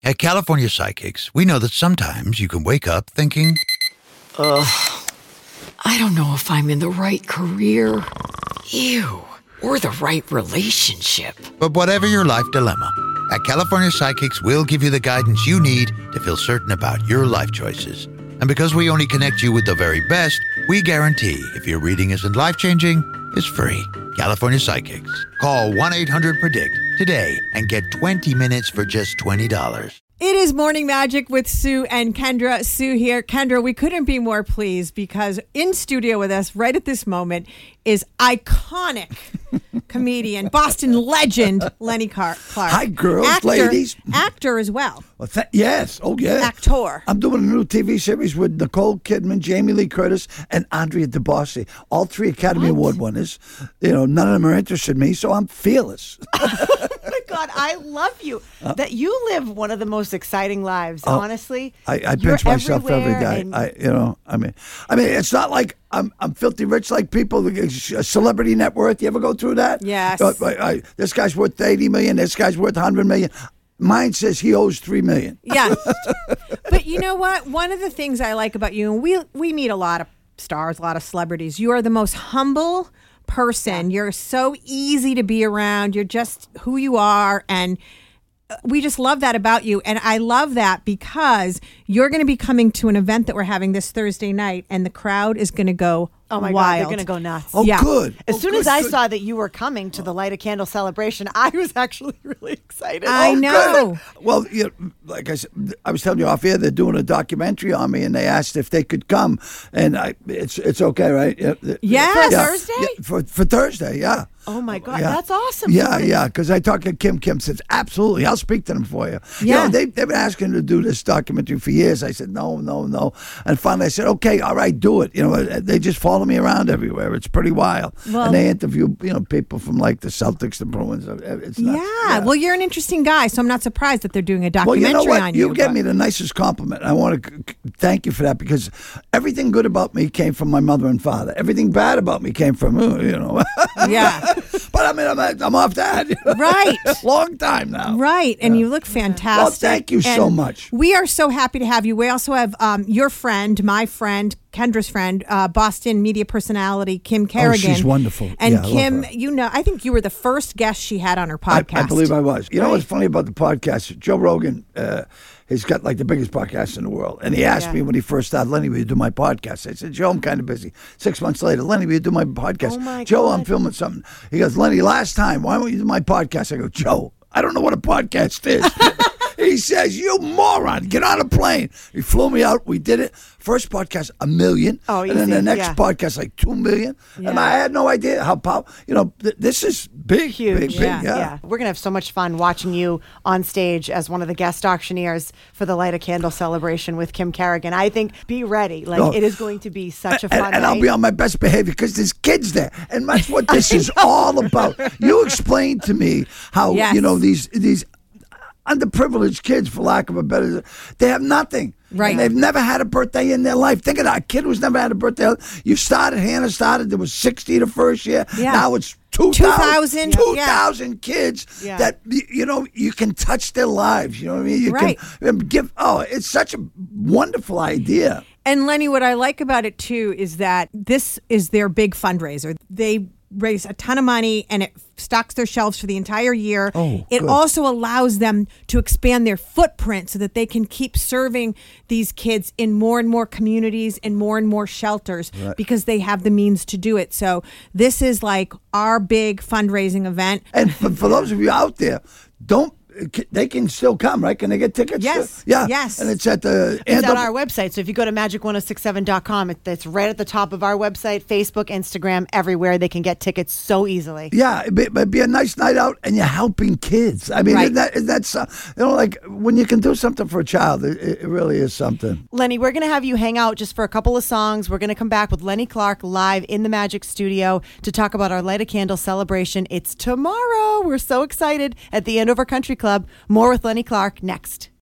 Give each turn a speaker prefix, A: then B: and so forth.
A: At California Psychics, we know that sometimes you can wake up thinking,
B: I don't know if I'm in the right career. Ew. Or the right relationship.
A: but whatever your life dilemma, at California Psychics, we'll give you the guidance you need to feel certain about your life choices. And because we only connect you with the very best, we guarantee if your reading isn't life-changing, it's free. California Psychics. Call 1-800-PREDICT today and get 20 minutes for just $20.
C: It is Morning Magic with Sue and Kendra. Sue here. Kendra, we couldn't be more pleased because in studio with us right at this moment is iconic comedian, Boston legend, Lenny Clark.
D: Hi, girls, ladies.
C: Actor as well.
D: Yes. Oh, yeah.
C: Actor.
D: I'm doing a new TV series with Nicole Kidman, Jamie Lee Curtis, and Andrea DeBossi. All 3 Academy Award winners. You know, none of them are interested in me, so I'm fearless.
E: Oh my God, I love you. That you live one of the most exciting lives. Honestly,
D: I pinch myself every day. I mean, it's not like I'm filthy rich like people. Celebrity net worth. You ever go through that?
C: Yes.
D: This guy's worth $80 million. This guy's worth $100 million. Mine says he owes $3 million.
C: Yes. But you know what? One of the things I like about you, and we meet a lot of stars, a lot of celebrities. You are the most humble person. You're so easy to be around. You're just who you are, and we just love that about you. And I love that because you're going to be coming to an event that we're having this Thursday night, and the crowd is going to go
E: oh my
C: wild.
E: God, they're going to go nuts.
D: Oh,
C: Yeah.
D: good.
E: As soon as I saw that you were coming to the Light a Candle celebration, I was actually really excited.
C: I know.
D: Good. Well, like I said, I was telling you off air, they're doing a documentary on me, and they asked if they could come, and it's okay, right?
C: Yes.
E: For Thursday?
D: Yeah, for Thursday, yeah.
E: Oh my God,
D: Yeah.
E: that's awesome.
D: Yeah, because I talked to Kim. Kim says, absolutely, I'll speak to them for you.
C: Yeah.
D: They've been asking to do this documentary for years. I said, no. And finally I said, okay, all right, do it. They just follow me around everywhere. It's pretty wild.
C: Well,
D: and they interview, people from like the Celtics, the Bruins. It's nuts.
C: Yeah. Well, you're an interesting guy, so I'm not surprised that they're doing a
D: Well,
C: documentary
D: you know what?
C: on you.
D: You gave me the nicest compliment. I want to thank you for that because everything good about me came from my mother and father. Everything bad about me came from,
C: Yeah.
D: But I mean, I'm off that.
C: Right.
D: Long time now.
C: Right. And you look fantastic.
D: Well, thank you so
C: And
D: much.
C: We are so happy to have you. We also have your friend, my friend, Kendra's friend, Boston media personality, Kim Kerrigan.
D: Oh, she's wonderful.
C: And
D: Yeah, I love
C: Kim,
D: her.
C: I think you were the first guest she had on her podcast.
D: I believe I was. You know what's funny about the podcast? Joe Rogan has got like the biggest podcast in the world. And he asked me when he first started, Lenny, will you do my podcast? I said, Joe, I'm kind of busy. 6 months later, Lenny, will you do my podcast?
E: Oh my
D: Joe,
E: God.
D: I'm filming something. He goes, Lenny, last time, why won't you do my podcast? I go, Joe, I don't know what a podcast is. He says, you moron, get on a plane. He flew me out. We did it. First podcast, 1 million.
E: Oh,
D: and then
E: easy.
D: the next
E: Yeah.
D: podcast, like 2 million.
E: Yeah.
D: And I had no idea how powerful. This is big,
E: Huge.
D: big,
E: Yeah. We're going to have so much fun watching you on stage as one of the guest auctioneers for the Light a Candle celebration with Kim Kerrigan. I think be ready. It is going to be such a fun
D: and I'll
E: night.
D: be on my best behavior because there's kids there. And that's what this is all about. You explained to me how,
C: Yes.
D: these underprivileged kids, for lack of a better, they have nothing.
C: Right.
D: And they've never had a birthday in their life. Think of that. A kid who's never had a birthday. Hannah started, there was 60 the first year.
C: Yeah.
D: Now it's
C: 2,000.
D: 2,000 kids
E: Yeah.
D: that, you can touch their lives. You know what I mean? You
C: Right.
D: can give, it's such a wonderful idea.
C: And Lenny, what I like about it too is that this is their big fundraiser. They raise a ton of money and it stocks their shelves for the entire year.
D: Oh,
C: it
D: good.
C: also allows them to expand their footprint so that they can keep serving these kids in more and more communities and more shelters because they have the means to do it. So this is like our big fundraising event.
D: And for those of you out there, they can still come, right? Can they get tickets?
C: Yes.
D: Yeah.
C: Yes.
D: And it's at the...
E: It's on our website. So if you go to magic1067.com, it's right at the top of our website, Facebook, Instagram, everywhere. They can get tickets so easily.
D: Yeah, it'd be a nice night out, and you're helping kids. I mean,
C: Right.
D: that's like when you can do something for a child, it really is something.
E: Lenny, we're going to have you hang out just for a couple of songs. We're going to come back with Lenny Clark live in the Magic Studio to talk about our Light a Candle celebration. It's tomorrow. We're so excited at the Andover Country Club. More with Lenny Clark next.